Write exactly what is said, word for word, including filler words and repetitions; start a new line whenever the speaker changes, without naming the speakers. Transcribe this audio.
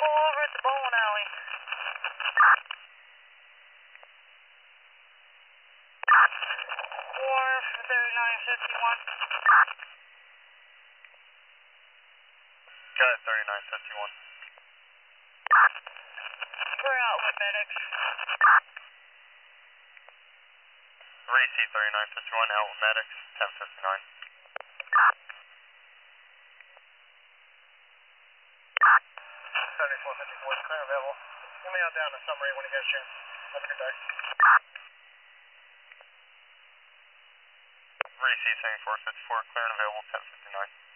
pull over at the bowling alley. Four thirty-nine fifty-one.
Got it, thirty-nine fifty-one.
We're out with medics.
Receipt thirty-nine fifty-one, out with medics, ten fifty-nine.
seventy-four fifty-four is clear available. Give me out down to summary when you get a chance. Have a good day.
Receipt seventy-four fifty-four, clear and available, ten fifty-nine.